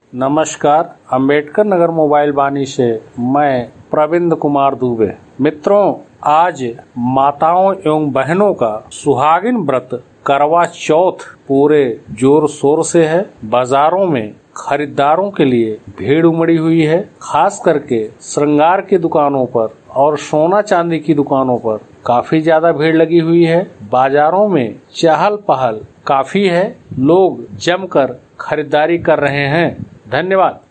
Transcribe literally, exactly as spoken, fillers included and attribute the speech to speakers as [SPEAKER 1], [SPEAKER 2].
[SPEAKER 1] नमस्कार, अंबेडकर नगर मोबाइल वाणी से मैं प्रविंद कुमार दुबे। मित्रों, आज माताओं एवं बहनों का सुहागिन व्रत करवा चौथ पूरे जोर शोर से है। बाजारों में खरीदारों के लिए भीड़ उमड़ी हुई है। खास करके श्रृंगार की दुकानों पर और सोना चांदी की दुकानों पर काफी ज्यादा भीड़ लगी हुई है। बाजारों में चहल पहल काफी है। लोग जमकर खरीदारी कर रहे हैं। धन्यवाद।